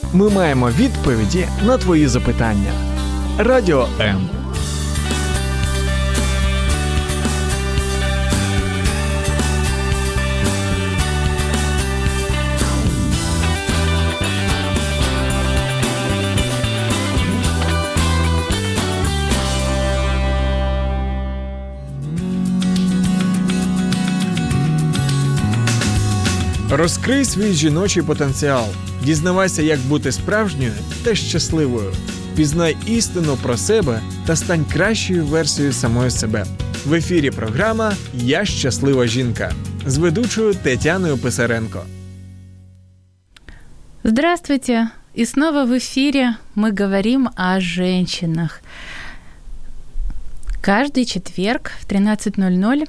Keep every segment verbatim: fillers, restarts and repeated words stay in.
Ми маємо відповіді на твої запитання. Радіо М. Розкрий свій жіночий потенціал. Дізнавайся, як бути справжньою та щасливою. Пізнай істину про себе та стань кращою версією самої себе. В ефірі програма «Я щаслива жінка» з ведучою Тетяною Писаренко. Здравствуйте! И снова в эфире мы говорим о женщинах. Каждый четверг в тринадцать ноль-ноль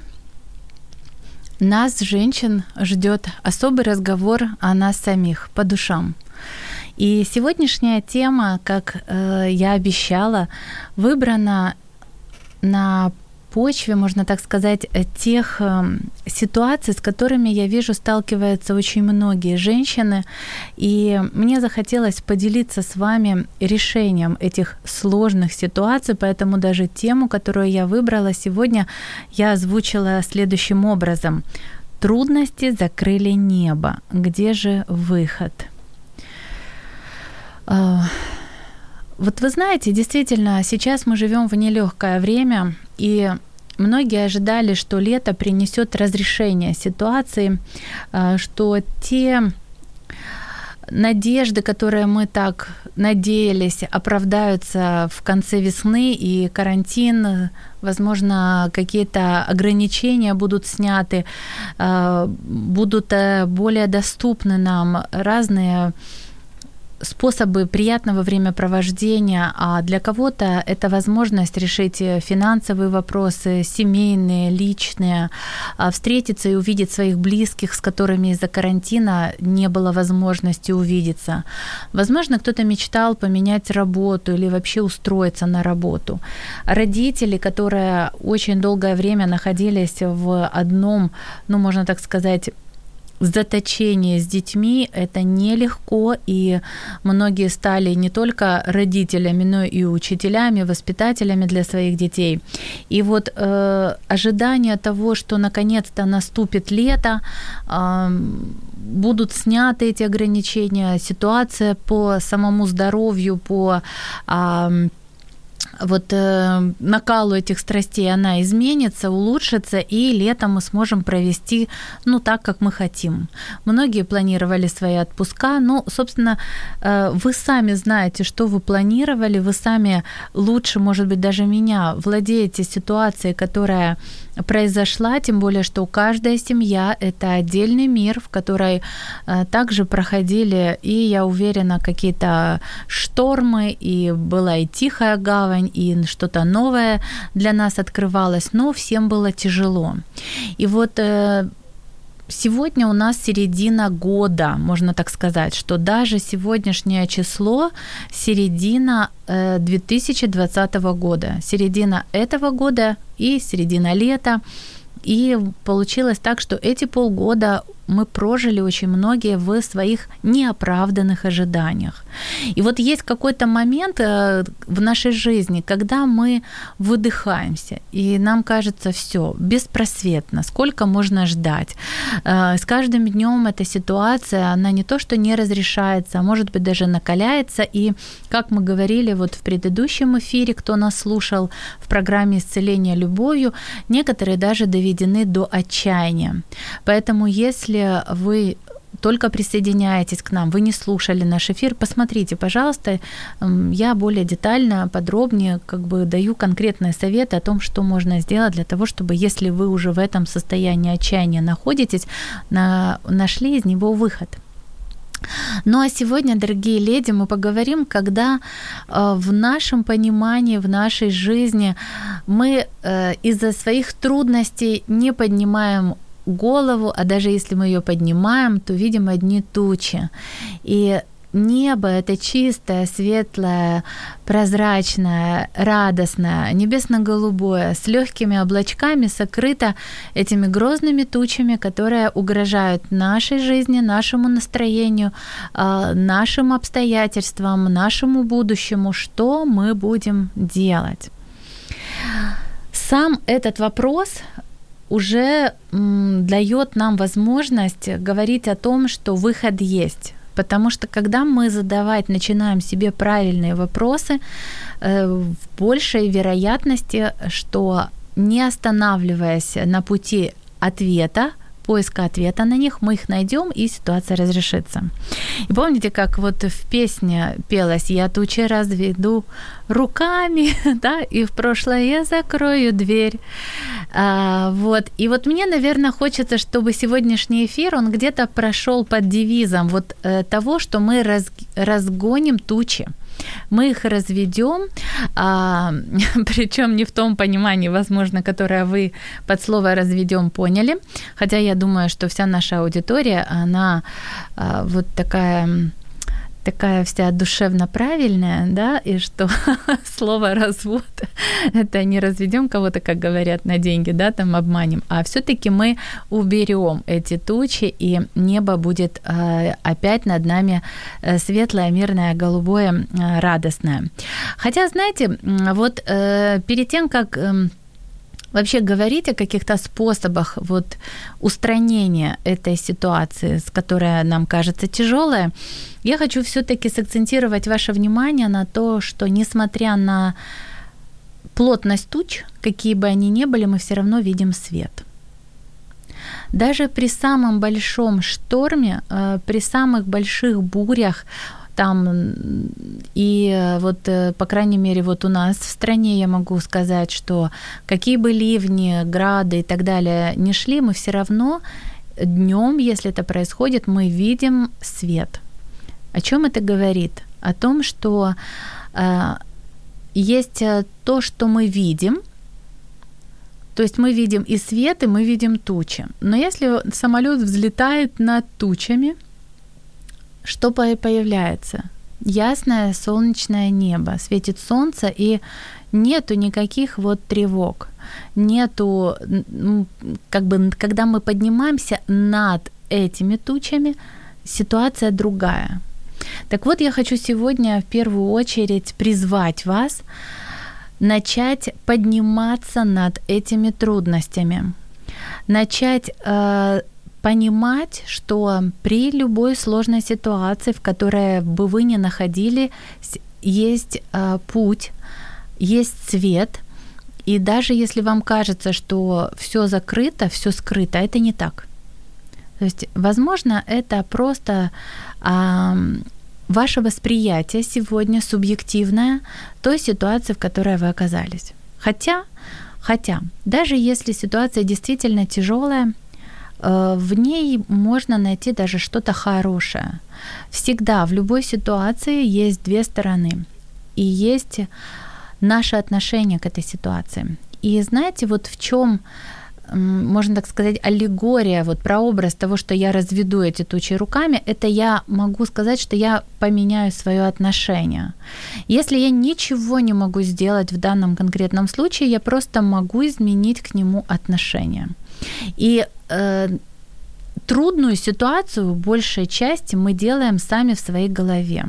нас, женщин, ждет особый разговор о нас самих, по душам. И сегодняшняя тема, как э, я обещала, выбрана на почве, можно так сказать, тех э, ситуаций, с которыми, я вижу, сталкиваются очень многие женщины. И мне захотелось поделиться с вами решением этих сложных ситуаций, поэтому даже тему, которую я выбрала сегодня, я озвучила следующим образом. Трудности закрыли небо. Где же выход? Э, Вот вы знаете, действительно, сейчас мы живем в нелегкое время, и многие ожидали, что лето принесет разрешение ситуации, что те надежды, которые мы так надеялись, оправдаются в конце весны, и карантин, возможно, какие-то ограничения будут сняты, будут более доступны нам разные способы приятного времяпровождения, а для кого-то это возможность решить финансовые вопросы, семейные, личные, встретиться и увидеть своих близких, с которыми из-за карантина не было возможности увидеться. Возможно, кто-то мечтал поменять работу или вообще устроиться на работу. Родители, которые очень долгое время находились в одном, ну, можно так сказать, заточение с детьми – это нелегко, и многие стали не только родителями, но и учителями, воспитателями для своих детей. И вот э, ожидание того, что наконец-то наступит лето, э, будут сняты эти ограничения, ситуация по самому здоровью, по э, вот э, накалу этих страстей, она изменится, улучшится, и летом мы сможем провести, ну, так, как мы хотим. Многие планировали свои отпуска, ну, собственно, э, вы сами знаете, что вы планировали, вы сами лучше, может быть, даже меня, владеете ситуацией, которая произошла, тем более, что каждая семья – это отдельный мир, в которой э, также проходили, и, я уверена, какие-то штормы, и была и тихая гавань, и что-то новое для нас открывалось, но всем было тяжело. И вот э, сегодня у нас середина года, можно так сказать, что даже сегодняшнее число – середина э, две тысячи двадцатого года, середина этого года и середина лета. И получилось так, что эти полгода мы прожили очень многие в своих неоправданных ожиданиях. И вот есть какой-то момент в нашей жизни, когда мы выдыхаемся, и нам кажется, всё, беспросветно, сколько можно ждать. С каждым днём эта ситуация, она не то что не разрешается, а может быть даже накаляется. И, как мы говорили вот в предыдущем эфире, кто нас слушал в программе «Исцеление любовью», некоторые даже доведены до отчаяния. Поэтому если вы только присоединяетесь к нам, вы не слушали наш эфир, посмотрите, пожалуйста, я более детально, подробнее как бы даю конкретные советы о том, что можно сделать для того, чтобы, если вы уже в этом состоянии отчаяния находитесь, на, нашли из него выход. Ну а сегодня, дорогие леди, мы поговорим, когда э, в нашем понимании, в нашей жизни мы э, из-за своих трудностей не поднимаем голову, а даже если мы её поднимаем, то видим одни тучи. И небо это чистое, светлое, прозрачное, радостное, небесно-голубое, с легкими облачками, сокрыто этими грозными тучами, которые угрожают нашей жизни, нашему настроению, нашим обстоятельствам, нашему будущему. Что мы будем делать? Сам этот вопрос уже м, дает нам возможность говорить о том, что выход есть. Потому что когда мы задавать начинаем себе правильные вопросы, э, в большей вероятности, что не останавливаясь на пути ответа, поиска ответа на них, мы их найдем, и ситуация разрешится. И помните, как вот в песне пелось «Я тучи разведу руками», да, и в прошлое я закрою дверь. А, вот. И вот мне, наверное, хочется, чтобы сегодняшний эфир, он где-то прошел под девизом вот э, того, что мы раз, разгоним тучи. Мы их разведем, а, причем не в том понимании, возможно, которое вы под слово «разведем» поняли, хотя я думаю, что вся наша аудитория, она а, вот такая, такая вся душевно правильная, да, и что слово «развод» — это не разведем кого-то, как говорят, на деньги, да, там обманем, а все-таки мы уберем эти тучи, и небо будет э, опять над нами светлое, мирное, голубое, э, радостное. Хотя, знаете, вот э, перед тем, как э, вообще говорить о каких-то способах вот устранения этой ситуации, с которой нам кажется тяжелой, я хочу все-таки сакцентировать ваше внимание на то, что несмотря на плотность туч, какие бы они ни были, мы все равно видим свет. Даже при самом большом шторме, при самых больших бурях, там, и вот, по крайней мере, вот у нас в стране я могу сказать, что какие бы ливни, грады и так далее ни шли, мы все равно днем, если это происходит, мы видим свет. О чем это говорит? О том, что э, есть то, что мы видим, то есть мы видим и свет, и мы видим тучи. Но если самолет взлетает над тучами, что появляется? Ясное солнечное небо, светит солнце, и нету никаких вот тревог. Нету, как бы, когда мы поднимаемся над этими тучами, ситуация другая. Так вот, я хочу сегодня в первую очередь призвать вас начать подниматься над этими трудностями, начать э, понимать, что при любой сложной ситуации, в которой бы вы ни находились, есть э, путь, есть свет, и даже если вам кажется, что все закрыто, все скрыто, это не так. То есть, возможно, это просто а, ваше восприятие сегодня субъективное той ситуации, в которой вы оказались. Хотя, хотя даже если ситуация действительно тяжелая, э, в ней можно найти даже что-то хорошее. Всегда в любой ситуации есть две стороны, и есть наше отношение к этой ситуации. И знаете, вот в чем, можно так сказать, аллегория, вот прообраз того, что я разведу эти тучи руками, это я могу сказать, что я поменяю свое отношение. Если я ничего не могу сделать в данном конкретном случае, я просто могу изменить к нему отношение. И э, трудную ситуацию в большей части мы делаем сами в своей голове.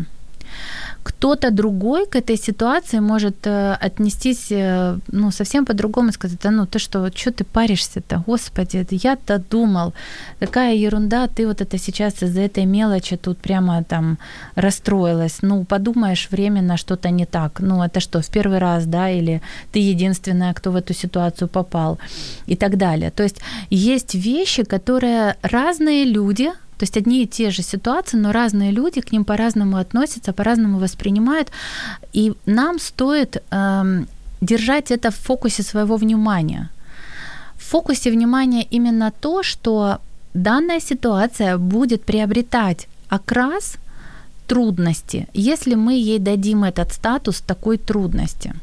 Кто-то другой к этой ситуации может э, отнестись э, ну, совсем по-другому и сказать: да ну ты что, что ты паришься-то, господи, я-то думал, такая ерунда, ты вот это сейчас из-за этой мелочи тут прямо там расстроилась, ну подумаешь, временно что-то не так, ну это что, в первый раз, да, или ты единственная, кто в эту ситуацию попал и так далее. То есть есть вещи, которые разные люди, то есть одни и те же ситуации, но разные люди к ним по-разному относятся, по-разному воспринимают, и нам стоит э, держать это в фокусе своего внимания. В фокусе внимания именно то, что данная ситуация будет приобретать окрас трудности, если мы ей дадим этот статус такой трудности.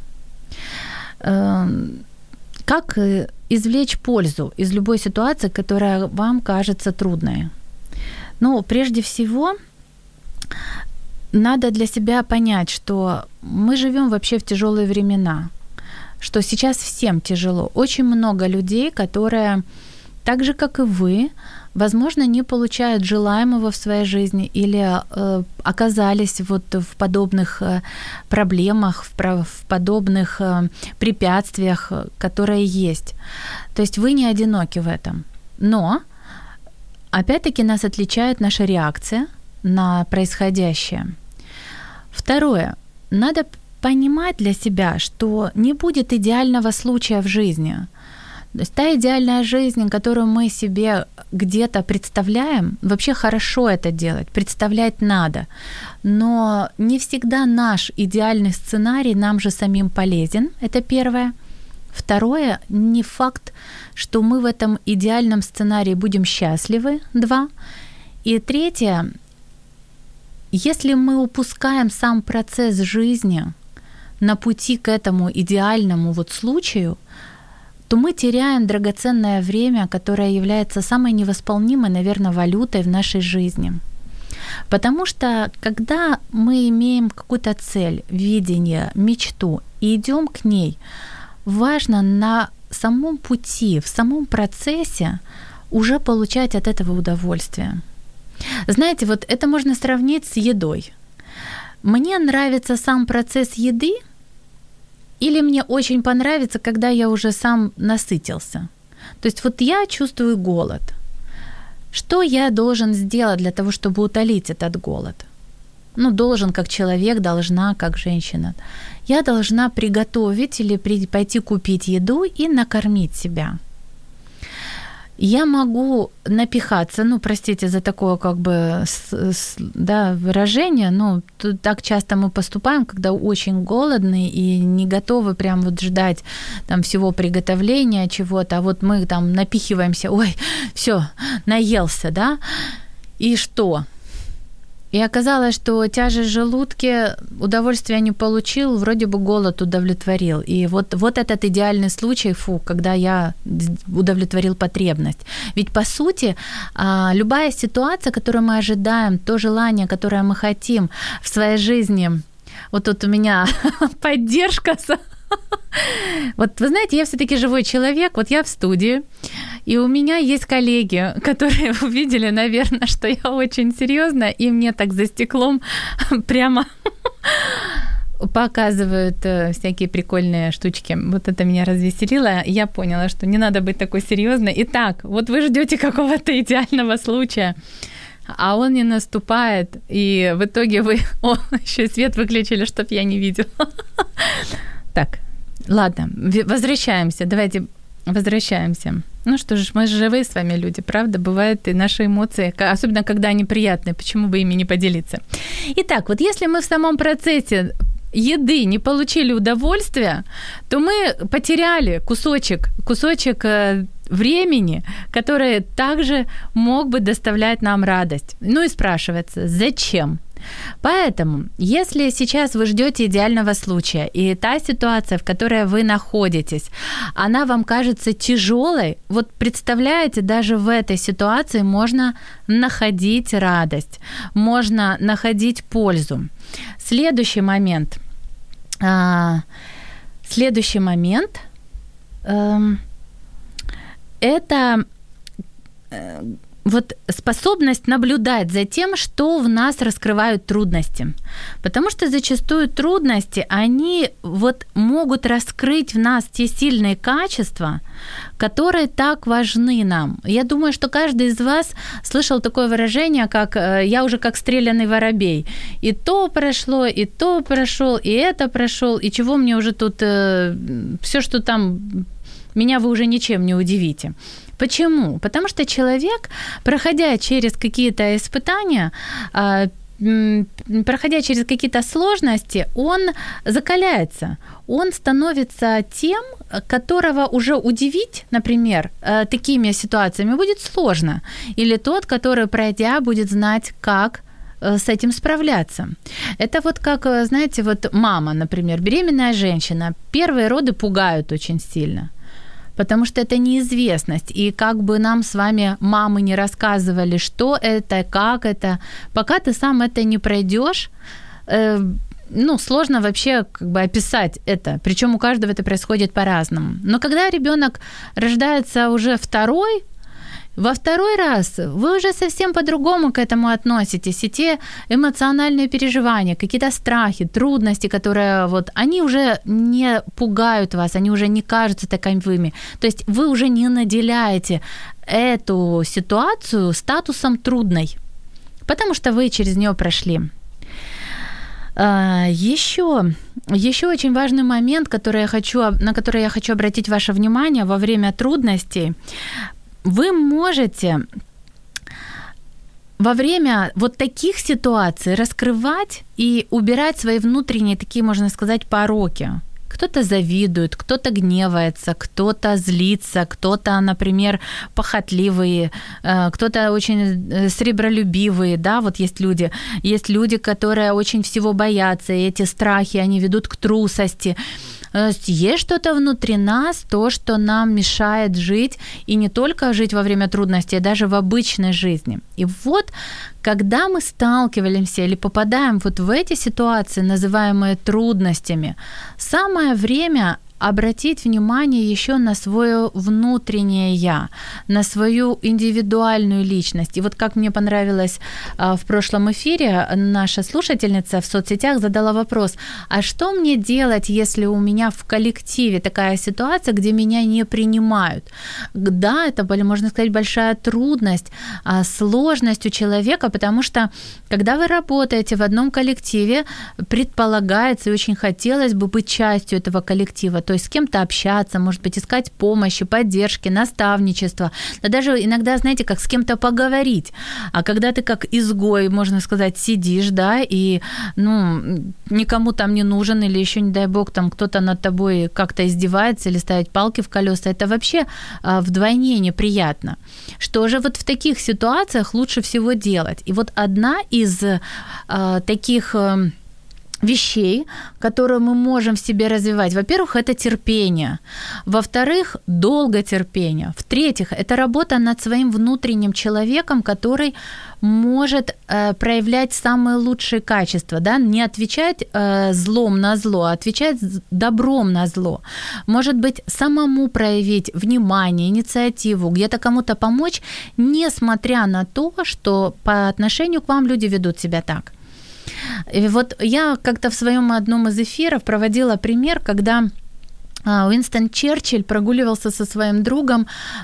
Э, как извлечь пользу из любой ситуации, которая вам кажется трудной? Ну, прежде всего, надо для себя понять, что мы живем вообще в тяжелые времена, что сейчас всем тяжело. Очень много людей, которые, так же, как и вы, возможно, не получают желаемого в своей жизни или э, оказались вот в подобных э, проблемах, в, в подобных э, препятствиях, которые есть. То есть вы не одиноки в этом. Но, опять-таки, нас отличает наша реакция на происходящее. Второе. Надо понимать для себя, что не будет идеального случая в жизни. То есть та идеальная жизнь, которую мы себе где-то представляем, вообще хорошо это делать, представлять надо. Но не всегда наш идеальный сценарий нам же самим полезен. Это первое. Второе, не факт, что мы в этом идеальном сценарии будем счастливы. Два. И третье, если мы упускаем сам процесс жизни на пути к этому идеальному вот случаю, то мы теряем драгоценное время, которое является самой невосполнимой, наверное, валютой в нашей жизни. Потому что когда мы имеем какую-то цель, видение, мечту и идем к ней, важно на самом пути, в самом процессе уже получать от этого удовольствие. Знаете, вот это можно сравнить с едой. Мне нравится сам процесс еды, или мне очень понравится, когда я уже сам насытился. То есть вот я чувствую голод. Что я должен сделать для того, чтобы утолить этот голод? Ну, должен как человек, должна как женщина. Я должна приготовить или пойти купить еду и накормить себя. Я могу напихаться, ну, простите за такое как бы да, выражение, но так часто мы поступаем, когда очень голодны и не готовы прям вот ждать там всего приготовления чего-то, а вот мы там напихиваемся, ой, всё, наелся, да, и что? И оказалось, что тяжесть в желудке, удовольствия не получил, вроде бы голод удовлетворил. И вот, вот этот идеальный случай, фу, когда я удовлетворил потребность. Ведь, по сути, любая ситуация, которую мы ожидаем, то желание, которое мы хотим в своей жизни, вот тут у меня поддержка. Вот вы знаете, я всё-таки живой человек, вот я в студии, и у меня есть коллеги, которые увидели, наверное, что я очень серьёзна, и мне так за стеклом прямо показывают всякие прикольные штучки. Вот это меня развеселило. Я поняла, что не надо быть такой серьёзной. Итак, вот вы ждёте какого-то идеального случая, а он не наступает, и в итоге вы... О, ещё свет выключили, чтоб я не видела. Так, ладно, возвращаемся. Давайте возвращаемся. Ну что ж, мы же живые с вами люди, правда? Бывают и наши эмоции, особенно когда они приятные, почему бы ими не поделиться. Итак, вот если мы в самом процессе еды не получили удовольствия, то мы потеряли кусочек, кусочек времени, который также мог бы доставлять нам радость. Ну и спрашивается, зачем? Поэтому, если сейчас вы ждёте идеального случая, и та ситуация, в которой вы находитесь, она вам кажется тяжёлой, вот представляете, даже в этой ситуации можно находить радость, можно находить пользу. Следующий момент. Следующий момент – это вот способность наблюдать за тем, что в нас раскрывают трудности. Потому что зачастую трудности, они вот могут раскрыть в нас те сильные качества, которые так важны нам. Я думаю, что каждый из вас слышал такое выражение, как «я уже как стрелянный воробей». И то прошло, и то прошёл, и это прошёл, и чего мне уже тут... Всё, что там... Меня вы уже ничем не удивите. Почему? Потому что человек, проходя через какие-то испытания, проходя через какие-то сложности, он закаляется, он становится тем, которого уже удивить, например, такими ситуациями будет сложно. Или тот, который, пройдя, будет знать, как с этим справляться. Это вот как, знаете, вот мама, например, беременная женщина, первые роды пугают очень сильно. потому что это неизвестность. И как бы нам с вами мамы не рассказывали, что это, как это, пока ты сам это не пройдешь, э, ну, сложно вообще как бы описать это. Причем у каждого это происходит по-разному. Но когда ребенок рождается уже второй, во второй раз вы уже совсем по-другому к этому относитесь, и те эмоциональные переживания, какие-то страхи, трудности, которые вот, они уже не пугают вас, они уже не кажутся таковыми. То есть вы уже не наделяете эту ситуацию статусом трудной, потому что вы через нее прошли. Еще, еще очень важный момент, который я хочу, на который я хочу обратить ваше внимание во время трудностей. Вы можете во время вот таких ситуаций раскрывать и убирать свои внутренние, такие, можно сказать, пороки. Кто-то завидует, кто-то гневается, кто-то злится, кто-то, например, похотливые, кто-то очень сребролюбивые, да, вот есть люди. Есть люди, которые очень всего боятся, и эти страхи, они ведут к трусости. Есть что-то внутри нас, то, что нам мешает жить, и не только жить во время трудностей, а даже в обычной жизни. И вот, когда мы сталкиваемся или попадаем вот в эти ситуации, называемые трудностями, самое время обратить внимание еще на свое внутреннее «я», на свою индивидуальную личность. И вот как мне понравилось в прошлом эфире, наша слушательница в соцсетях задала вопрос: а что мне делать, если у меня в коллективе такая ситуация, где меня не принимают? Да, это, можно сказать, большая трудность, сложность у человека, потому что, когда вы работаете в одном коллективе, предполагается и очень хотелось бы быть частью этого коллектива, то есть с кем-то общаться, может быть, искать помощи, поддержки, наставничества, да даже иногда, знаете, как с кем-то поговорить. А когда ты как изгой, можно сказать, сидишь, да, и, ну, никому там не нужен, или еще, не дай бог, там кто-то над тобой как-то издевается или ставит палки в колеса, это вообще а, вдвойне неприятно. Что же вот в таких ситуациях лучше всего делать? И вот одна из а, таких... вещей, которые мы можем в себе развивать. Во-первых, это терпение. Во-вторых, долготерпение. В-третьих, это работа над своим внутренним человеком, который может э, проявлять самые лучшие качества, да? Не отвечать э, злом на зло, а отвечать добром на зло. Может быть, самому проявить внимание, инициативу, где-то кому-то помочь, несмотря на то, что по отношению к вам люди ведут себя так. И вот я как-то в своем одном из эфиров проводила пример, когда Уинстон Черчилль прогуливался со своим другом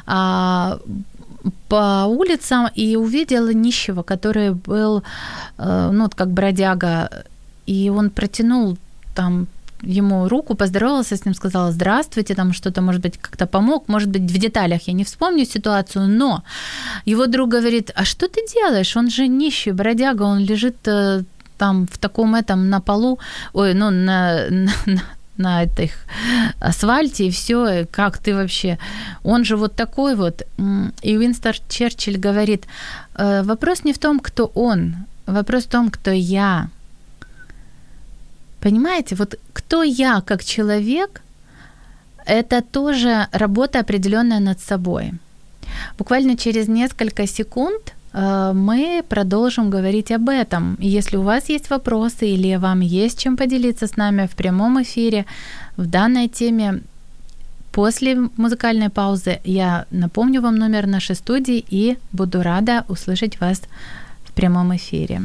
по улицам и увидел нищего, который был, ну, как бродяга, и он протянул там ему руку, поздоровался с ним, сказал здравствуйте, там что-то, может быть, как-то помог, может быть, в деталях я не вспомню ситуацию, но его друг говорит: а что ты делаешь? Он же нищий, бродяга, он лежит там в таком этом на полу, ой, ну, на, на, на этих асфальте, и все, как ты вообще? Он же вот такой вот. И Уинстон Черчилль говорит: вопрос не в том, кто он, вопрос в том, кто я. Понимаете, вот кто я как человек, это тоже работа определенная над собой. Буквально через несколько секунд мы продолжим говорить об этом. И если у вас есть вопросы или вам есть чем поделиться с нами в прямом эфире в данной теме, после музыкальной паузы я напомню вам номер нашей студии и буду рада услышать вас в прямом эфире.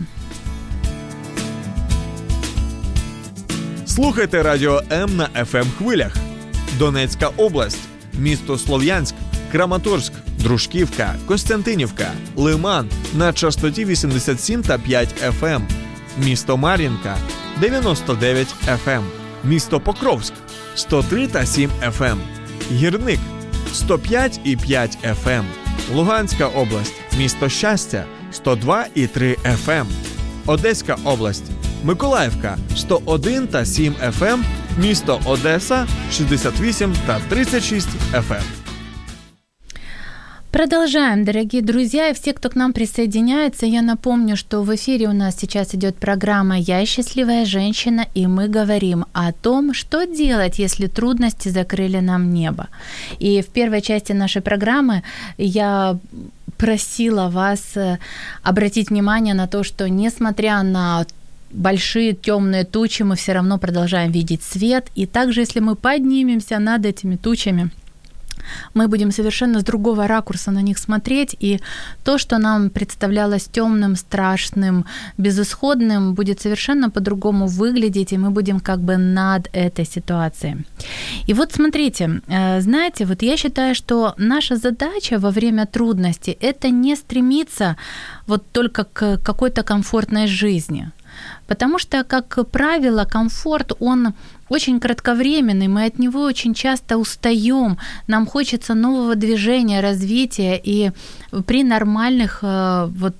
Слухайте Радіо М на еф ем-хвилях. Донецька область, місто Слов'янськ, Краматорськ, Дружківка, Костянтинівка, Лиман на частоті вісімдесят сім та п'ять еф ем, місто Мар'їнка дев'яносто дев'ять еф ем, місто Покровськ сто три та сім еф ем, Гірник сто п'ять і п'ять еф ем, Луганська область, місто Щастя сто два і три еф ем, Одеська область, Миколаївка сто один та сім еф ем, місто Одеса шістдесят вісім та тридцять шість еф ем. Продолжаем, дорогие друзья, и все, кто к нам присоединяется, я напомню, что в эфире у нас сейчас идет программа «Я счастливая женщина», и мы говорим о том, что делать, если трудности закрыли нам небо. И в первой части нашей программы я просила вас обратить внимание на то, что несмотря на большие темные тучи, мы все равно продолжаем видеть свет, и также если мы поднимемся над этими тучами, мы будем совершенно с другого ракурса на них смотреть, и то, что нам представлялось темным, страшным, безысходным, будет совершенно по-другому выглядеть, и мы будем как бы над этой ситуацией. И вот смотрите, знаете, вот я считаю, что наша задача во время трудностей – это не стремиться вот только к какой-то комфортной жизни. Потому что, как правило, комфорт, он очень кратковременный, мы от него очень часто устаём, нам хочется нового движения, развития, и при нормальных вот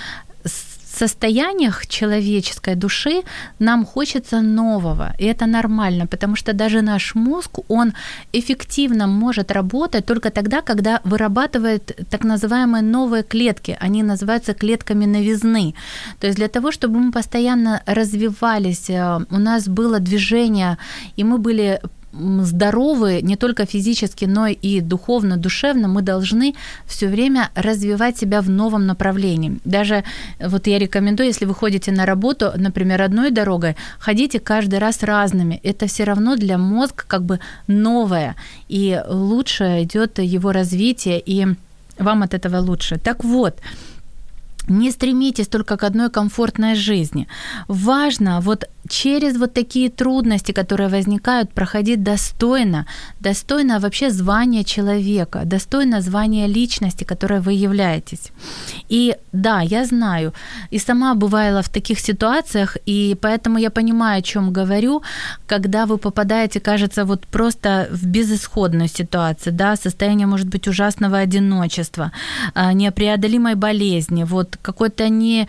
состояниях человеческой души нам хочется нового, и это нормально, потому что даже наш мозг, он эффективно может работать только тогда, когда вырабатывает так называемые новые клетки, они называются клетками новизны. То есть для того, чтобы мы постоянно развивались, у нас было движение, и мы были здоровы не только физически, но и духовно, душевно, мы должны все время развивать себя в новом направлении. Даже вот я рекомендую, если вы ходите на работу, например, одной дорогой, ходите каждый раз разными. Это все равно для мозга как бы новое, и лучше идет его развитие, и вам от этого лучше. Так вот, не стремитесь только к одной комфортной жизни. Важно вот через вот такие трудности, которые возникают, проходить достойно, достойно вообще звания человека, достойно звания личности, которой вы являетесь. И да, я знаю, и сама бывала в таких ситуациях, и поэтому я понимаю, о чём говорю, когда вы попадаете, кажется, вот просто в безысходную ситуацию, да, состояние, может быть, ужасного одиночества, непреодолимой болезни, вот какой-то не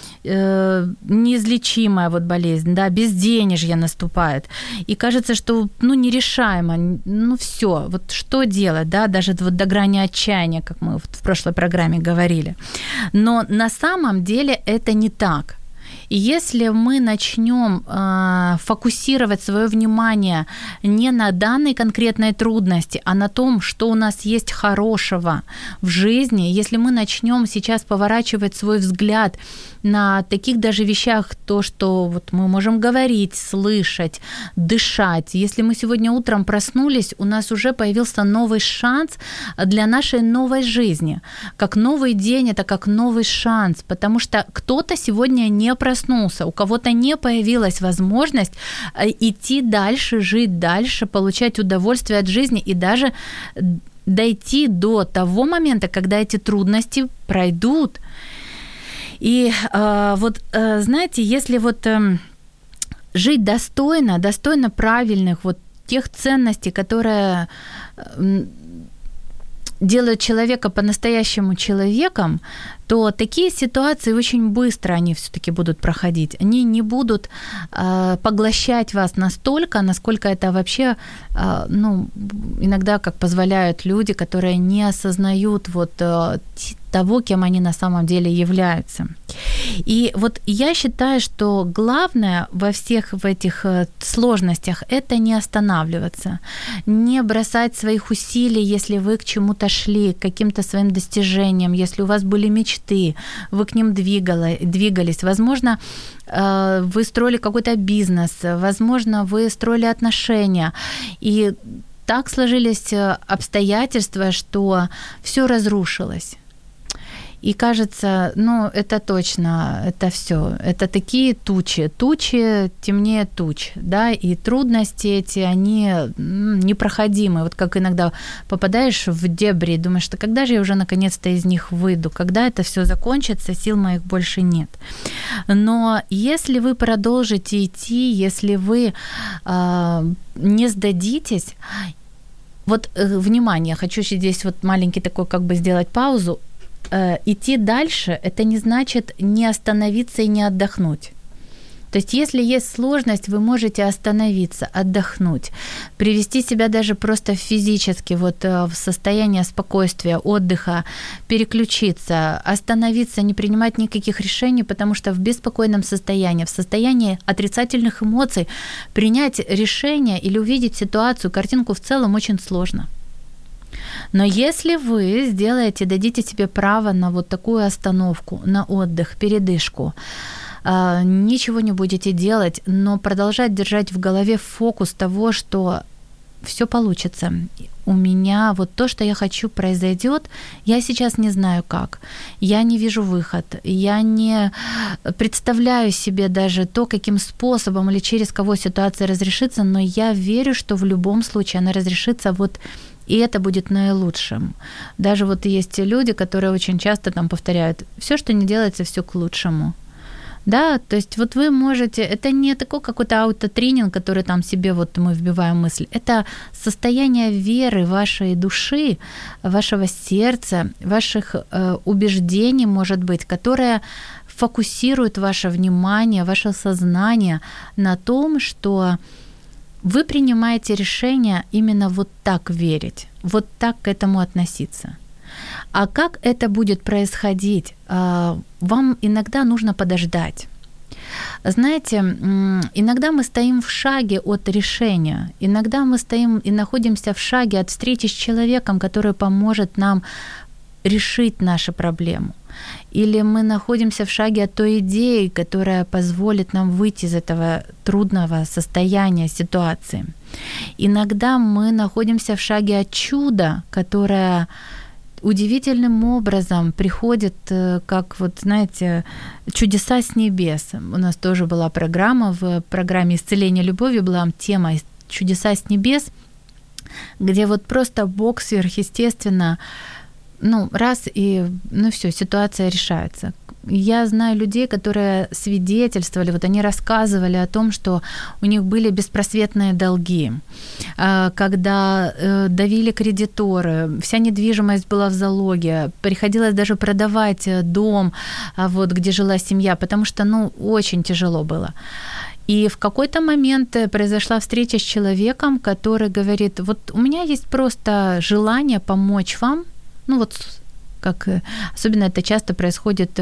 неизлечимая вот болезнь, да, безденежье наступает. И кажется, что, ну, нерешаемо, ну, всё, вот что делать, да, даже вот до грани отчаяния, как мы в прошлой программе говорили. Но на самом деле это не так. И если мы начнём э, фокусировать своё внимание не на данной конкретной трудности, а на том, что у нас есть хорошего в жизни, если мы начнём сейчас поворачивать свой взгляд на таких даже вещах, то, что вот мы можем говорить, слышать, дышать. Если мы сегодня утром проснулись, у нас уже появился новый шанс для нашей новой жизни. Как новый день, это как новый шанс, потому что кто-то сегодня не проснулся, у кого-то не появилась возможность идти дальше, жить дальше, получать удовольствие от жизни и даже дойти до того момента, когда эти трудности пройдут. И э, вот, э, знаете, если вот э, жить достойно, достойно правильных вот тех ценностей, которые э, делают человека по-настоящему человеком, то такие ситуации очень быстро они всё-таки будут проходить. Они не будут э, поглощать вас настолько, насколько это вообще, э, ну, иногда как позволяют люди, которые не осознают вот э, того, кем они на самом деле являются. И вот я считаю, что главное во всех в этих сложностях – это не останавливаться, не бросать своих усилий, если вы к чему-то шли, к каким-то своим достижениям, если у вас были мечты, вы к ним двигали, двигались. Возможно, вы строили какой-то бизнес, возможно, вы строили отношения, и так сложились обстоятельства, что всё разрушилось. И кажется, ну, это точно, это всё. Это такие тучи. Тучи темнее туч, да, и трудности эти, они непроходимы. Вот как иногда попадаешь в дебри и думаешь, что когда же я уже наконец-то из них выйду, когда это всё закончится, сил моих больше нет. Но если вы продолжите идти, если вы э, не сдадитесь, вот, э, внимание, хочу здесь вот маленький такой как бы сделать паузу, идти дальше – это не значит не остановиться и не отдохнуть. То есть если есть сложность, вы можете остановиться, отдохнуть, привести себя даже просто физически вот в состояние спокойствия, отдыха, переключиться, остановиться, не принимать никаких решений, потому что в беспокойном состоянии, в состоянии отрицательных эмоций принять решение или увидеть ситуацию, картинку в целом очень сложно. Но если вы сделаете, дадите себе право на вот такую остановку, на отдых, передышку, ничего не будете делать, но продолжать держать в голове фокус того, что все получится. У меня вот то, что я хочу, произойдет. Я сейчас не знаю как. Я не вижу выход. Я не представляю себе даже то, каким способом или через кого ситуация разрешится, но я верю, что в любом случае она разрешится вот. И это будет наилучшим. Даже вот есть люди, которые очень часто там повторяют: все, что не делается, все к лучшему. Да, то есть вот вы можете, это не такой какой-то аутотренинг, который там себе вот мы вбиваем мысль, это состояние веры вашей души, вашего сердца, ваших э, убеждений, может быть, которое фокусирует ваше внимание, ваше сознание на том, что вы принимаете решение именно вот так верить, вот так к этому относиться. А как это будет происходить? Вам иногда нужно подождать. Знаете, иногда мы стоим в шаге от решения, иногда мы стоим и находимся в шаге от встречи с человеком, который поможет нам решить нашу проблему. Или мы находимся в шаге от той идеи, которая позволит нам выйти из этого трудного состояния, ситуации. Иногда мы находимся в шаге от чуда, которое удивительным образом приходит, как вот, знаете, чудеса с небес. У нас тоже была программа, в программе «Исцеление любовью» была тема «Чудеса с небес», где вот просто Бог сверхъестественно, ну, раз и, ну, всё, ситуация решается. Я знаю людей, которые свидетельствовали, вот они рассказывали о том, что у них были беспросветные долги, когда давили кредиторы, вся недвижимость была в залоге, приходилось даже продавать дом, вот, где жила семья, потому что, ну, очень тяжело было. И в какой-то момент произошла встреча с человеком, который говорит: вот у меня есть просто желание помочь вам, ну вот как особенно это часто происходит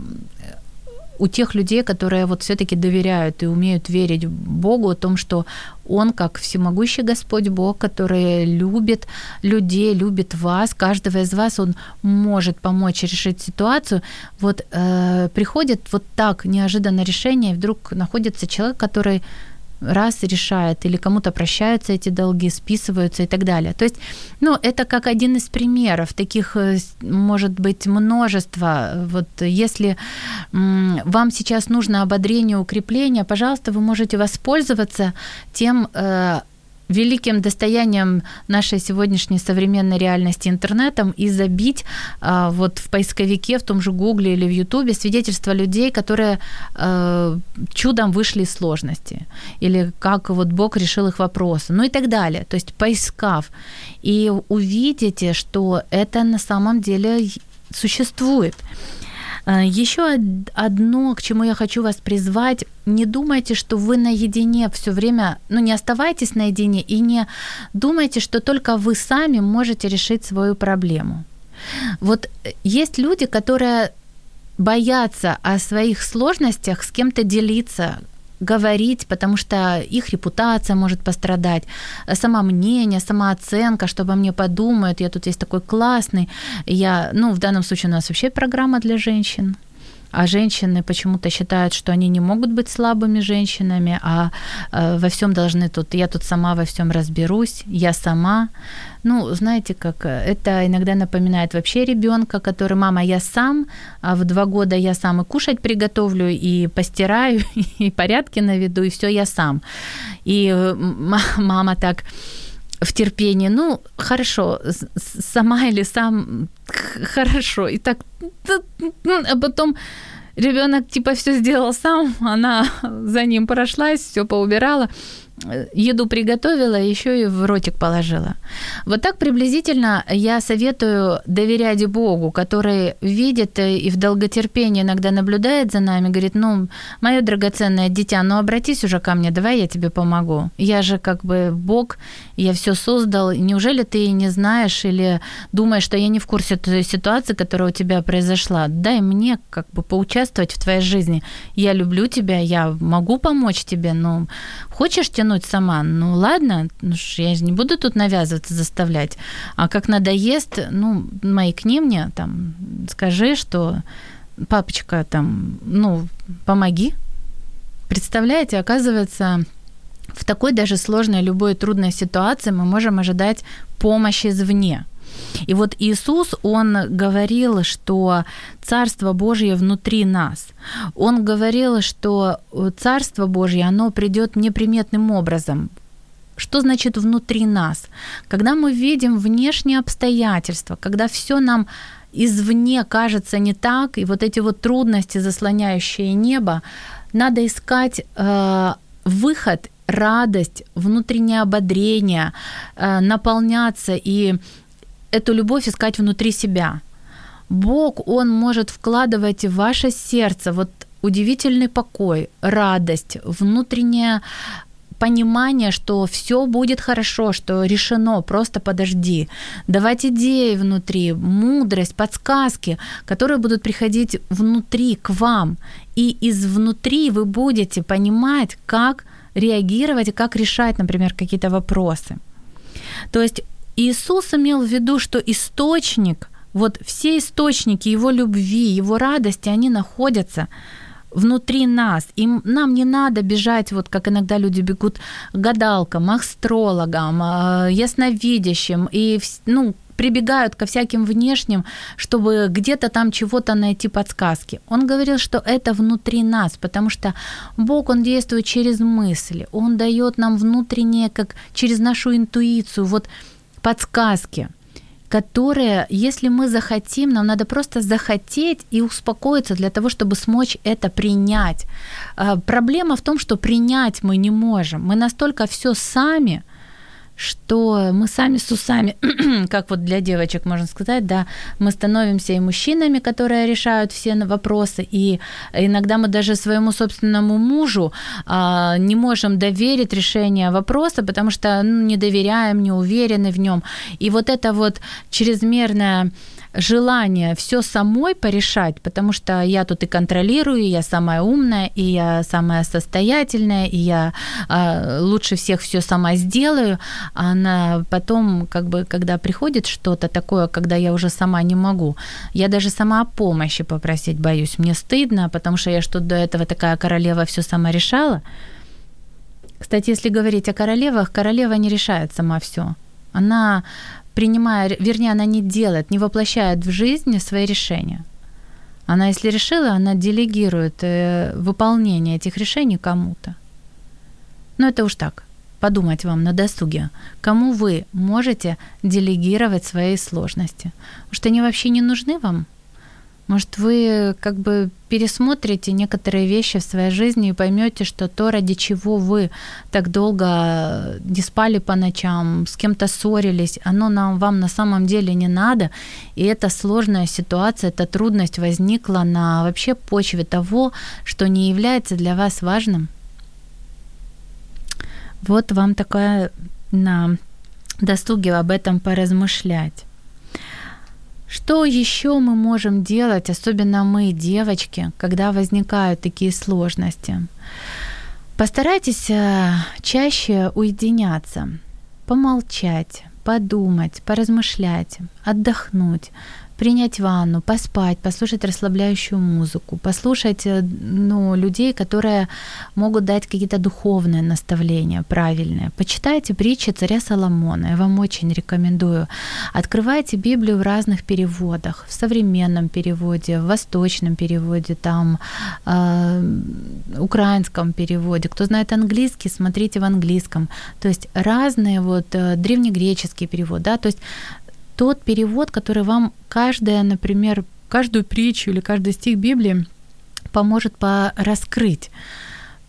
у тех людей, которые вот всё-таки доверяют и умеют верить Богу о том, что Он, как всемогущий Господь Бог, который любит людей, любит вас, каждого из вас, Он может помочь решить ситуацию. Вот э, приходит вот так неожиданно решение, и вдруг находится человек, который раз решает, или кому-то прощаются эти долги, списываются и так далее. То есть, ну, это как один из примеров, таких может быть множество. Вот если м, вам сейчас нужно ободрение, укрепление, пожалуйста, вы можете воспользоваться тем э, великим достоянием нашей сегодняшней современной реальности интернетом и забить а, вот в поисковике, в том же Гугле или в Ютубе свидетельства людей, которые а, чудом вышли из сложности, или как вот Бог решил их вопросы, ну и так далее. То есть поискав, и увидите, что это на самом деле существует. Еще одно, к чему я хочу вас призвать: не думайте, что вы наедине все время, ну не оставайтесь наедине и не думайте, что только вы сами можете решить свою проблему. Вот есть люди, которые боятся о своих сложностях с кем-то делиться, говорить, потому что их репутация может пострадать, самомнение, самооценка, что обо мне подумают, я тут есть такой классный. Я, ну, в данном случае у нас вообще программа для женщин, а женщины почему-то считают, что они не могут быть слабыми женщинами, а во всем должны тут, я тут сама во всем разберусь, я сама. Ну, знаете, как это иногда напоминает вообще ребенка, который: мама, я сам, а в два года я сам и кушать приготовлю, и постираю, и порядки наведу, и все я сам. И мама так в терпении: ну, хорошо, сама или сам, хорошо. И так, а потом ребенок типа все сделал сам, она за ним прошлась, все поубирала. еду приготовила, еще и в ротик положила. Вот так приблизительно я советую доверять Богу, который видит и в долготерпении иногда наблюдает за нами, говорит, ну, мое драгоценное дитя, ну, обратись уже ко мне, давай я тебе помогу. Я же как бы Бог, я все создал, неужели ты не знаешь или думаешь, что я не в курсе той ситуации, которая у тебя произошла? Дай мне как бы поучаствовать в твоей жизни. Я люблю тебя, я могу помочь тебе, но хочешь тянуть сама? Ну ладно, ну, я же не буду тут навязываться, заставлять. А как надоест, ну, маякни мне, там, скажи, что папочка, там, ну, помоги. Представляете, оказывается, в такой даже сложной, любой трудной ситуации мы можем ожидать помощи извне. И вот Иисус, Он говорил, что Царство Божье внутри нас. Он говорил, что Царство Божье, оно придёт неприметным образом. Что значит внутри нас? Когда мы видим внешние обстоятельства, когда всё нам извне кажется не так, и вот эти вот трудности, заслоняющие небо, надо искать э, выход, радость, внутреннее ободрение, э, наполняться и эту любовь искать внутри себя. Бог, Он может вкладывать в ваше сердце вот удивительный покой, радость, внутреннее понимание, что всё будет хорошо, что решено, просто подожди. Давать идеи внутри, мудрость, подсказки, которые будут приходить внутри к вам. И изнутри вы будете понимать, как реагировать и как решать, например, какие-то вопросы. То есть Иисус имел в виду, что источник, вот все источники Его любви, Его радости, они находятся внутри нас. И нам не надо бежать, вот как иногда люди бегут к гадалкам, астрологам, ясновидящим, и, ну, прибегают ко всяким внешним, чтобы где-то там чего-то найти подсказки. Он говорил, что это внутри нас, потому что Бог, Он действует через мысли, Он даёт нам внутреннее, как через нашу интуицию, вот подсказки, которые, если мы захотим, нам надо просто захотеть и успокоиться для того, чтобы смочь это принять. Проблема в том, что принять мы не можем. Мы настолько всё сами, что мы сами с усами, как вот для девочек можно сказать, да, мы становимся и мужчинами, которые решают все вопросы, и иногда мы даже своему собственному мужу а, не можем доверить решение вопроса, потому что, ну, не доверяем, не уверены в нём. И вот это вот чрезмерное желание всё самой порешать, потому что я тут и контролирую, я самая умная, и я самая состоятельная, и я э, лучше всех всё сама сделаю, а она потом, как бы, когда приходит что-то такое, когда я уже сама не могу, я даже сама о помощи попросить боюсь, мне стыдно, потому что я что до этого такая королева всё сама решала. Кстати, если говорить о королевах, королева не решает сама всё. Она принимая, вернее, она не делает, не воплощает в жизнь свои решения. Она, если решила, она делегирует выполнение этих решений кому-то. Но это уж так, подумать вам на досуге, кому вы можете делегировать свои сложности. Может, они вообще не нужны вам? Может, вы как бы пересмотрите некоторые вещи в своей жизни и поймёте, что то, ради чего вы так долго не спали по ночам, с кем-то ссорились, оно нам, вам на самом деле не надо, и эта сложная ситуация, эта трудность возникла на вообще почве того, что не является для вас важным. Вот вам такое на досуге об этом поразмышлять. Что ещё мы можем делать, особенно мы, девочки, когда возникают такие сложности? Постарайтесь чаще уединяться, помолчать, подумать, поразмышлять, отдохнуть, принять ванну, поспать, послушать расслабляющую музыку, послушать, ну, людей, которые могут дать какие-то духовные наставления правильные. Почитайте притчи царя Соломона, я вам очень рекомендую. Открывайте Библию в разных переводах, в современном переводе, в восточном переводе, там, э, украинском переводе. Кто знает английский, смотрите в английском. То есть разные вот древнегреческий перевод, да, то есть тот перевод, который вам каждая, например, каждую притчу или каждый стих Библии поможет пораскрыть,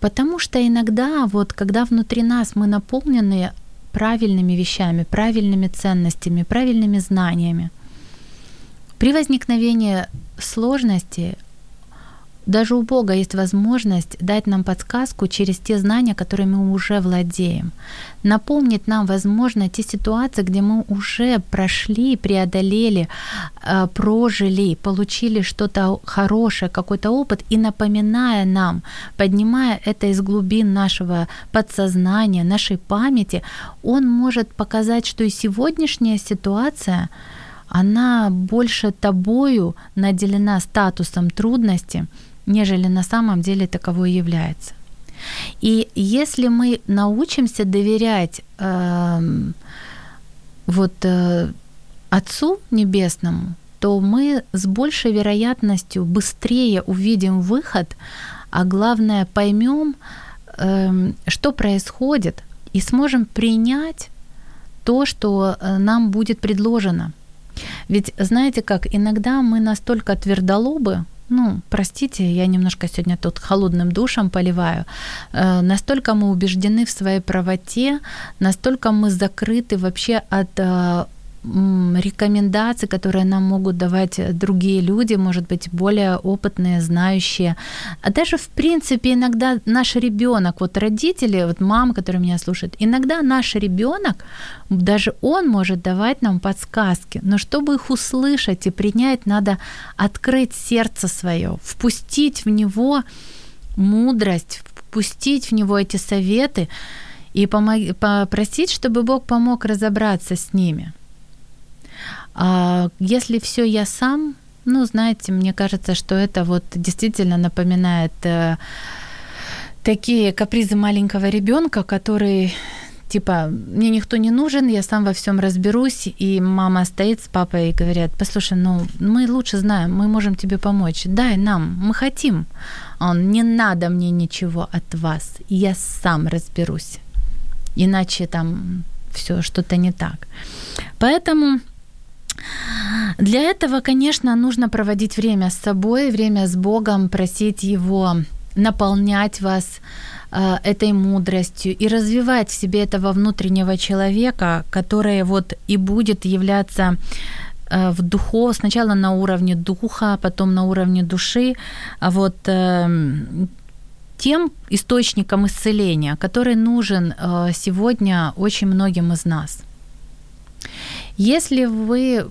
Потому что иногда, вот, когда внутри нас мы наполнены правильными вещами, правильными ценностями, правильными знаниями, при возникновении сложности даже у Бога есть возможность дать нам подсказку через те знания, которыми мы уже владеем. Напомнить нам, возможно, те ситуации, где мы уже прошли, преодолели, прожили, получили что-то хорошее, какой-то опыт, и напоминая нам, поднимая это из глубин нашего подсознания, нашей памяти, Он может показать, что и сегодняшняя ситуация, она больше тобою наделена статусом трудности, нежели на самом деле таковой является. И если мы научимся доверять э, вот, э, Отцу Небесному, то мы с большей вероятностью быстрее увидим выход, а главное поймем, э, что происходит, и сможем принять то, что нам будет предложено. Ведь знаете как, иногда мы настолько твердолобы, ну, простите, я немножко сегодня тут холодным душем поливаю, э, настолько мы убеждены в своей правоте, настолько мы закрыты вообще от э, м, рекомендаций, которые нам могут давать другие люди, может быть, более опытные, знающие. А даже, в принципе, иногда наш ребенок, вот родители, вот мамы, которые меня слушают, иногда наш ребенок, даже он может давать нам подсказки, но чтобы их услышать и принять, надо открыть сердце свое, впустить в него мудрость, впустить в него эти советы и помог, попросить, чтобы Бог помог разобраться с ними. А если все я сам, ну, знаете, мне кажется, что это вот действительно напоминает э, такие капризы маленького ребенка, который типа мне никто не нужен, я сам во всем разберусь, и мама стоит с папой и говорят: послушай, ну мы лучше знаем, мы можем тебе помочь, дай нам, мы хотим. А он: не надо мне ничего от вас, я сам разберусь, иначе там все что-то не так. Поэтому для этого, конечно, нужно проводить время с собой, время с Богом, просить Его наполнять вас э, этой мудростью и развивать в себе этого внутреннего человека, который вот и будет являться э, в духу, сначала на уровне духа, потом на уровне души, а вот э, тем источником исцеления, который нужен э, сегодня очень многим из нас. Если вы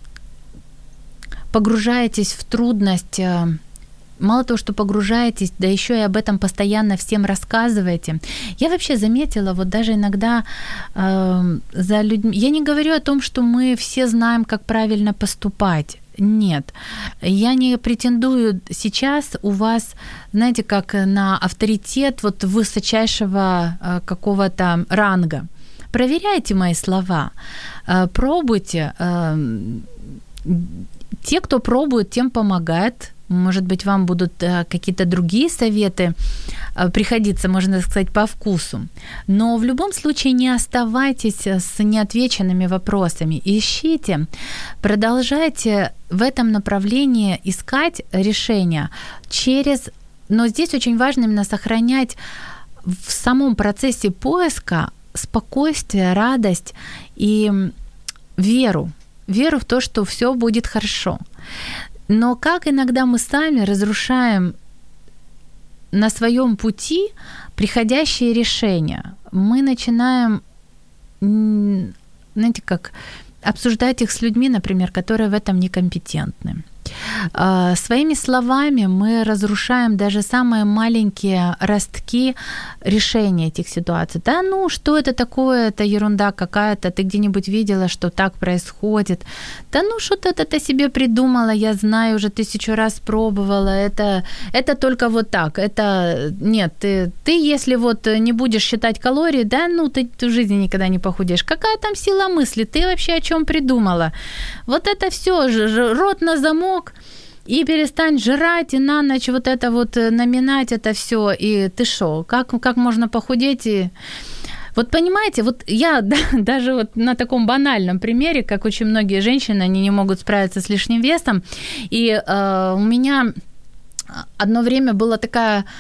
погружаетесь в трудность, мало того, что погружаетесь, да еще и об этом постоянно всем рассказываете. Я вообще заметила, вот даже иногда э, за людьми... Я не говорю о том, что мы все знаем, как правильно поступать. Нет. Я не претендую сейчас у вас, знаете, как на авторитет вот высочайшего э, какого-то ранга. Проверяйте мои слова, пробуйте. Те, кто пробует, тем помогает. Может быть, вам будут какие-то другие советы приходиться, можно сказать, по вкусу. Но в любом случае не оставайтесь с неотвеченными вопросами. Ищите, продолжайте в этом направлении искать решения через... Но здесь очень важно именно сохранять в самом процессе поиска спокойствие, радость и веру. Веру в то, что всё будет хорошо. Но как иногда мы сами разрушаем на своём пути приходящие решения. Мы начинаем, знаете, как обсуждать их с людьми, например, которые в этом некомпетентны. Своими словами мы разрушаем даже самые маленькие ростки решения этих ситуаций. Да ну, что это такое, это ерунда какая-то, ты где-нибудь видела, что так происходит. Да ну, что-то ты себе придумала, я знаю, уже тысячу раз пробовала, это, это только вот так, это нет, ты, ты если вот не будешь считать калории, да ну, ты, ты в жизни никогда не похудеешь. Какая там сила мысли, ты вообще о чём придумала? Вот это всё, рот на замок, и перестань жрать, и на ночь вот это вот наминать это всё, и ты шо, как, как можно похудеть? И... Вот понимаете, вот я да, даже вот на таком банальном примере, как очень многие женщины, они не могут справиться с лишним весом, и э, у меня одно время была такая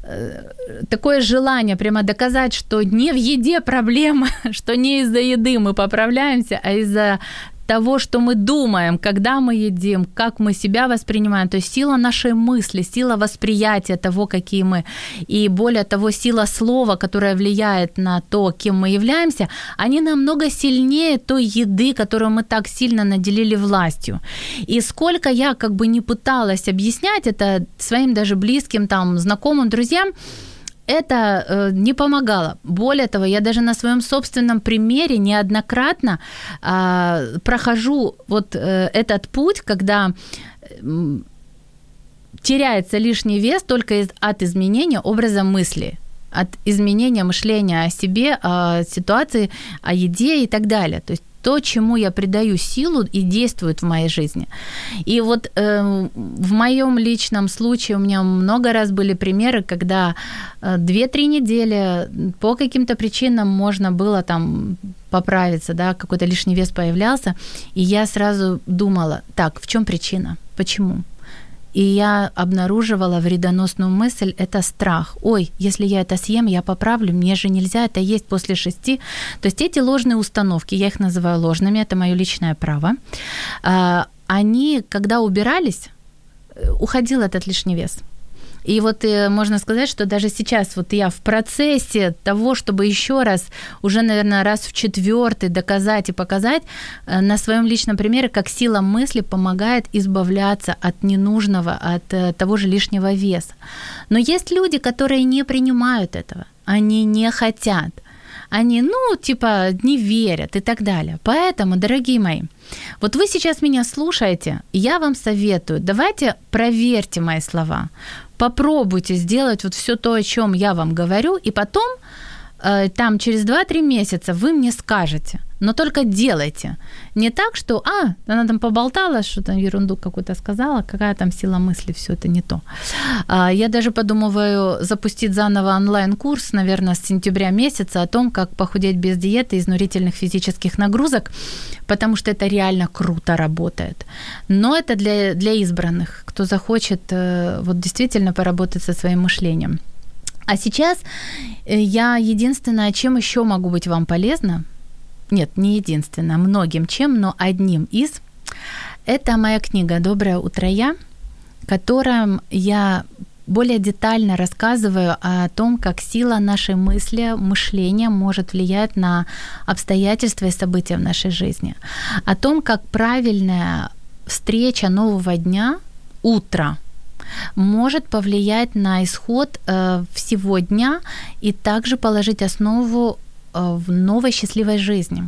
такое желание прямо доказать, что не в еде проблема, что не из-за еды мы поправляемся, а из-за того, что мы думаем, когда мы едим, как мы себя воспринимаем, то есть сила нашей мысли, сила восприятия того, какие мы, и более того, сила слова, которая влияет на то, кем мы являемся, они намного сильнее той еды, которую мы так сильно наделили властью. И сколько я как бы не пыталась объяснять это своим даже близким, там, знакомым, друзьям, это э, не помогало. Более того, я даже на своем собственном примере неоднократно э, прохожу вот э, этот путь, когда э, теряется лишний вес только из, от изменения образа мысли, от изменения мышления о себе, о ситуации, о еде и так далее. То есть то, чему я придаю силу и действует в моей жизни. И вот э, в моем личном случае у меня много раз были примеры, когда э, две-три недели по каким-то причинам можно было там поправиться, да, какой-то лишний вес появлялся, и я сразу думала, так, в чем причина, почему? И я обнаруживала вредоносную мысль, это страх. Ой, если я это съем, я поправлю, мне же нельзя это есть после шести. То есть эти ложные установки, я их называю ложными, это моё личное право, они, когда убирались, уходил этот лишний вес. И вот можно сказать, что даже сейчас вот я в процессе того, чтобы ещё раз, уже, наверное, раз в четвёртый доказать и показать на своём личном примере, как сила мысли помогает избавляться от ненужного, от того же лишнего веса. Но есть люди, которые не принимают этого, они не хотят. Они, ну, типа, не верят и так далее. Поэтому, дорогие мои, вот вы сейчас меня слушаете, и я вам советую, давайте проверьте мои слова, попробуйте сделать вот всё то, о чём я вам говорю, и потом, э, там, через два-три месяца вы мне скажете, но только делайте. Не так, что, а, она там поболтала, что-то ерунду какую-то сказала, какая там сила мысли, всё это не то. Я даже подумываю запустить заново онлайн-курс, наверное, с сентября месяца о том, как похудеть без диеты и изнурительных физических нагрузок, потому что это реально круто работает. Но это для, для избранных, кто захочет вот действительно поработать со своим мышлением. А сейчас я единственное, чем ещё могу быть вам полезна, нет, не единственное, многим чем, но одним из, это моя книга «Доброе утро, я», в которой я более детально рассказываю о том, как сила нашей мысли, мышления может влиять на обстоятельства и события в нашей жизни. О том, как правильная встреча нового дня, утро, может повлиять на исход э, всего дня и также положить основу э, в новой счастливой жизни.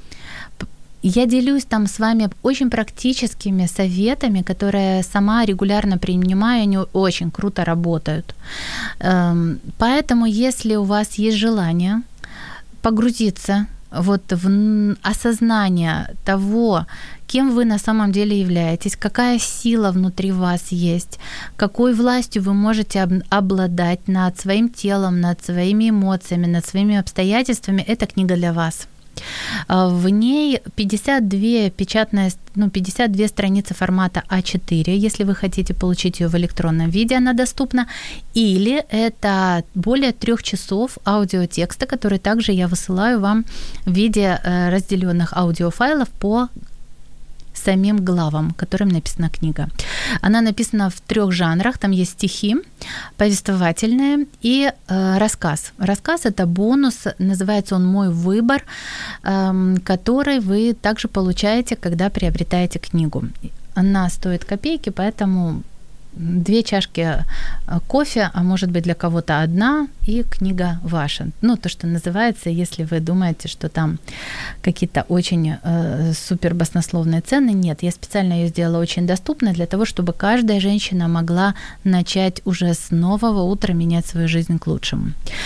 Я делюсь там с вами очень практическими советами, которые сама регулярно принимаю, они очень круто работают. Э, поэтому, если у вас есть желание погрузиться вот в осознание того, кем вы на самом деле являетесь, какая сила внутри вас есть, какой властью вы можете обладать над своим телом, над своими эмоциями, над своими обстоятельствами, эта книга для вас. В ней пятьдесят две печатные, ну, пятьдесят две страницы формата а четыре, если вы хотите получить её в электронном виде, она доступна, или это более трех часов аудиотекста, который также я высылаю вам в виде разделённых аудиофайлов по самим главам, которым написана книга. Она написана в трёх жанрах. Там есть стихи, повествовательные и э, рассказ. Рассказ — это бонус, называется он «Мой выбор», э, который вы также получаете, когда приобретаете книгу. Она стоит копейки, поэтому две чашки кофе, а может быть для кого-то одна, и книга ваша. Ну, то, что называется, если вы думаете, что там какие-то очень э, супер баснословные цены. Нет, я специально её сделала очень доступной для того, чтобы каждая женщина могла начать уже с нового утра менять свою жизнь к лучшему.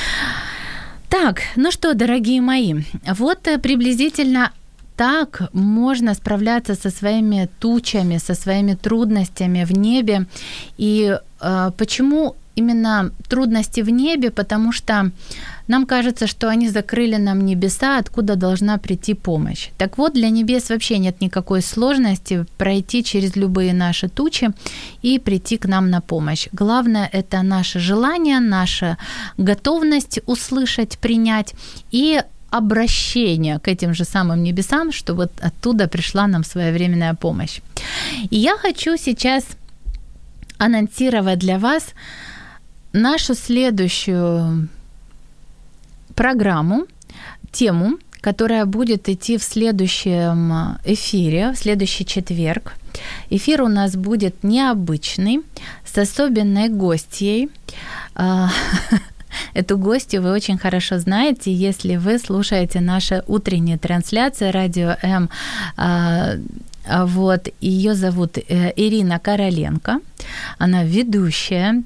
Так, ну что, дорогие мои, вот приблизительно так можно справляться со своими тучами, со своими трудностями в небе. И э, почему именно трудности в небе, потому что нам кажется, что они закрыли нам небеса, откуда должна прийти помощь. Так вот, для небес вообще нет никакой сложности пройти через любые наши тучи и прийти к нам на помощь. Главное – это наше желание, наша готовность услышать, принять и обращение к этим же самым небесам, что вот оттуда пришла нам своевременная помощь. И я хочу сейчас анонсировать для вас нашу следующую программу, тему, которая будет идти в следующем эфире, в следующий четверг. Эфир у нас будет необычный, с особенной гостьей. Эту гостью вы очень хорошо знаете, если вы слушаете наши утренние трансляции Радио М. Вот, её зовут Ирина Короленко, она ведущая.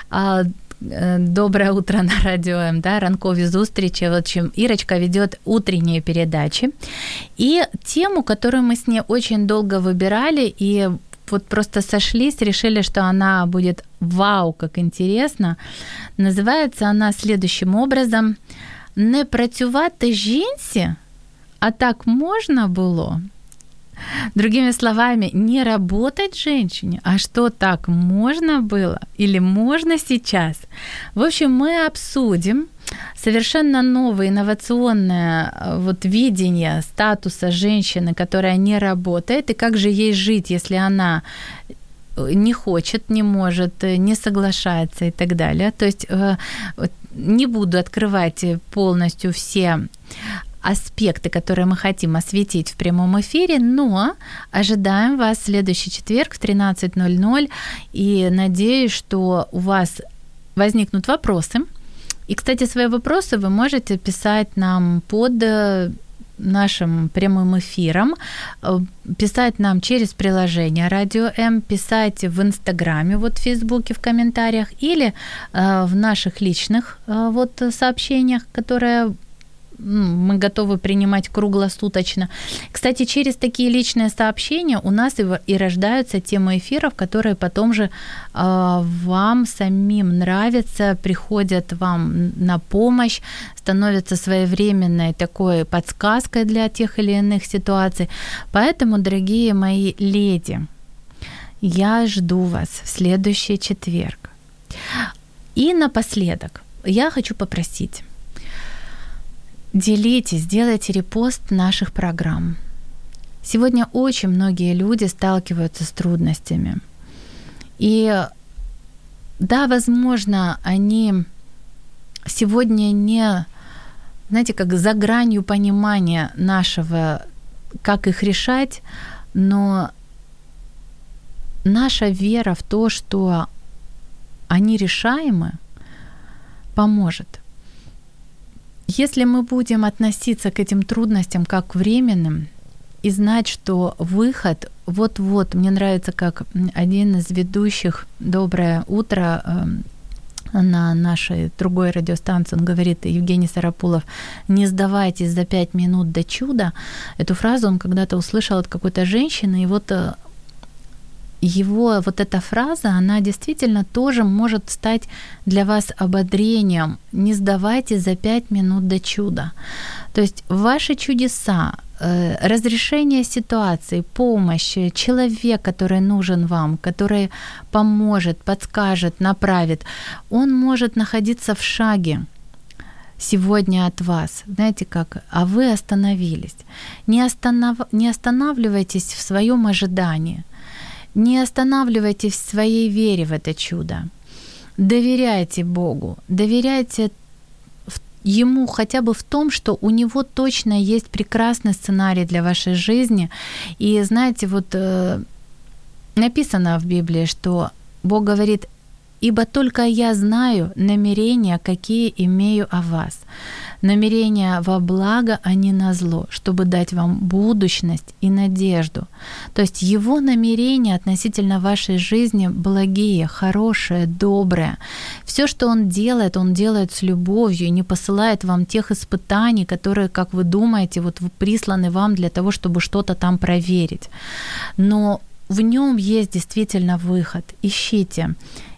Доброе утро на Радио М, да, ранкові зустрічі. В общем, Ирочка ведёт утренние передачи. И тему, которую мы с ней очень долго выбирали, и вот просто сошлись, решили, что она будет вау, как интересно. Называется она следующим образом: «Не працювати жінці, а так можна було». Другими словами, не работать женщине, а что, так можно было или можно сейчас? В общем, мы обсудим совершенно новое инновационное вот видение статуса женщины, которая не работает, и как же ей жить, если она не хочет, не может, не соглашается и так далее. То есть не буду открывать полностью все аспекты, которые мы хотим осветить в прямом эфире, но ожидаем вас в следующий четверг в тринадцать ноль ноль, и надеюсь, что у вас возникнут вопросы. И, кстати, свои вопросы вы можете писать нам под нашим прямым эфиром, писать нам через приложение Радио М, писать в Инстаграме, вот в Фейсбуке, в комментариях, или в наших личных вот сообщениях, которые мы готовы принимать круглосуточно. Кстати, через такие личные сообщения у нас и, и рождаются темы эфиров, которые потом же э, вам самим нравятся, приходят вам на помощь, становятся своевременной такой подсказкой для тех или иных ситуаций. Поэтому, дорогие мои леди, я жду вас в следующий четверг. И напоследок я хочу попросить: делитесь, делайте репост наших программ. Сегодня очень многие люди сталкиваются с трудностями. И да, возможно, они сегодня не, знаете, как за гранью понимания нашего, как их решать, но наша вера в то, что они решаемы, поможет. Если мы будем относиться к этим трудностям как к временным и знать, что выход вот-вот, мне нравится, как один из ведущих «Доброе утро» на нашей другой радиостанции, он говорит, Евгений Сарапулов: «Не сдавайтесь за пять минут до чуда». Эту фразу он когда-то услышал от какой-то женщины, и вот его вот эта фраза, она действительно тоже может стать для вас ободрением. Не сдавайтесь за пять минут до чуда. То есть ваши чудеса, разрешение ситуации, помощь, человек, который нужен вам, который поможет, подскажет, направит, он может находиться в шаге сегодня от вас. Знаете как? А вы остановились. Не, останов... не останавливайтесь в своем ожидании. Не останавливайтесь в своей вере в это чудо. Доверяйте Богу, доверяйте Ему хотя бы в том, что у Него точно есть прекрасный сценарий для вашей жизни. И знаете, вот э, написано в Библии, что Бог говорит: «Ибо только я знаю намерения, какие имею о вас. Намерения во благо, а не на зло, чтобы дать вам будущность и надежду». То есть Его намерения относительно вашей жизни благие, хорошие, добрые. Все, что Он делает, Он делает с любовью, не посылает вам тех испытаний, которые, как вы думаете, вот присланы вам для того, чтобы что-то там проверить. Но в Нем есть действительно выход. Ищите.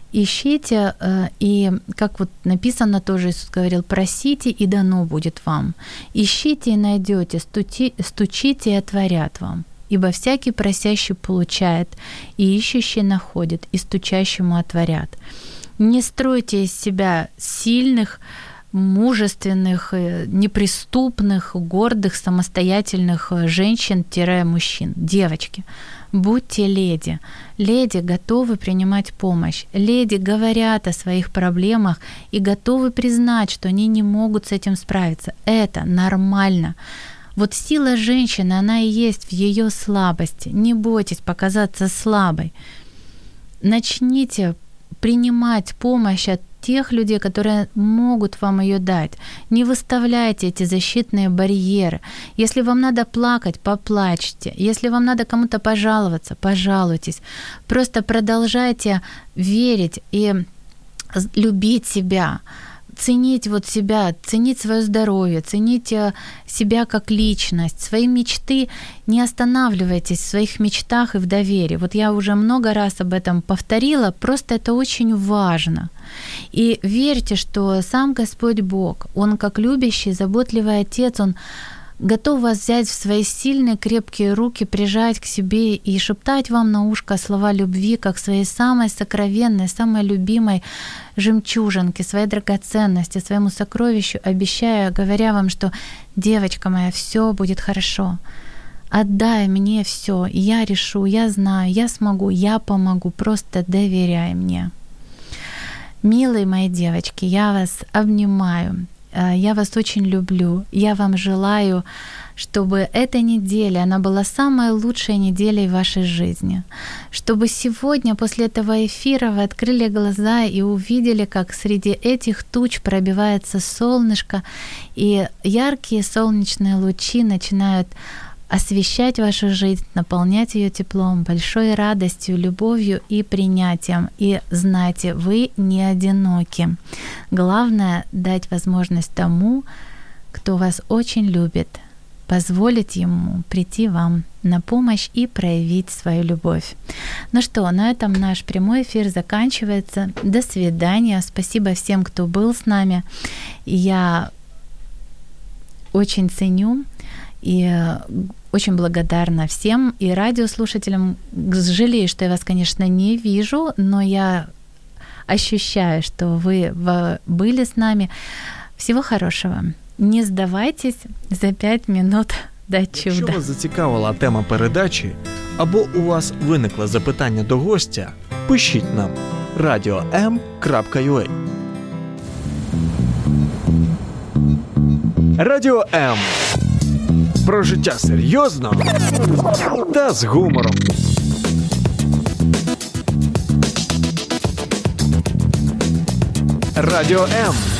ищите, и как вот написано тоже, Иисус говорил, просите, и дано будет вам. Ищите и найдете, стучите и отворят вам. Ибо всякий просящий получает, и ищущий находит, и стучащему отворят. Не стройте из себя сильных, мужественных, неприступных, гордых, самостоятельных женщин-мужчин. Девочки, будьте леди. Леди готовы принимать помощь. Леди говорят о своих проблемах и готовы признать, что они не могут с этим справиться. Это нормально. Вот сила женщины, она и есть в ее слабости. Не бойтесь показаться слабой. Начните принимать помощь от тех людей, которые могут вам ее дать. Не выставляйте эти защитные барьеры. Если вам надо плакать, поплачьте. Если вам надо кому-то пожаловаться, пожалуйтесь. Просто продолжайте верить и любить себя. Ценить вот себя, ценить свое здоровье, ценить себя как личность, свои мечты. Не останавливайтесь в своих мечтах и в доверии. Вот я уже много раз об этом повторила, просто это очень важно. И верьте, что сам Господь Бог, Он как любящий, заботливый Отец, Он готов вас взять в свои сильные, крепкие руки, прижать к себе и шептать вам на ушко слова любви, как своей самой сокровенной, самой любимой жемчужинке, своей драгоценности, своему сокровищу, обещая, говоря вам, что девочка моя, все будет хорошо. Отдай мне все, я решу, я знаю, я смогу, я помогу, просто доверяй мне. Милые мои девочки, я вас обнимаю. Я вас очень люблю. Я вам желаю, чтобы эта неделя, она была самой лучшей неделей в вашей жизни. Чтобы сегодня, после этого эфира, вы открыли глаза и увидели, как среди этих туч пробивается солнышко, и яркие солнечные лучи начинают освещать вашу жизнь, наполнять ее теплом, большой радостью, любовью и принятием. И знайте, вы не одиноки. Главное — дать возможность тому, кто вас очень любит, позволить ему прийти вам на помощь и проявить свою любовь. Ну что, на этом наш прямой эфир заканчивается. До свидания. Спасибо всем, кто был с нами. Я очень ценю и очень благодарна всем и радиослушателям. Жалею, что я вас, конечно, не вижу, но я ощущаю, что вы были с нами. Всего хорошего. Не здавайтесь за п'ять минут до чуда. Якщо вас зацікавила тема передачі, або у вас виникло запитання до гостя, пишіть нам радіо ем крапка ю а. Радіо М. Про життя серйозно та з гумором. Радіо М.